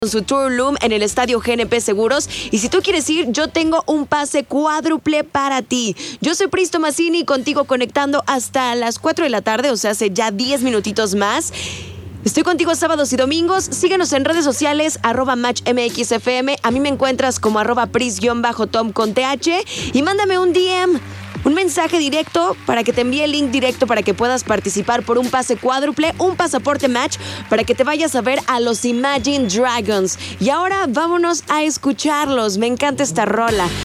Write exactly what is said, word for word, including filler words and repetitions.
su Tour Loom en el estadio G N P Seguros. Y si tú quieres ir, yo tengo un pase cuádruple para ti. Yo soy Pristo Mazzini, contigo conectando hasta las cuatro de la tarde, o sea, hace ya diez minutitos más. Estoy contigo sábados y domingos. Síguenos en redes sociales, arroba matchmxfm. A mí me encuentras como arroba pris-tom con th. Y mándame un D M, un mensaje directo para que te envíe el link directo para que puedas participar por un pase cuádruple, un pasaporte match para que te vayas a ver a los Imagine Dragons. Y ahora vámonos a escucharlos. Me encanta esta rola.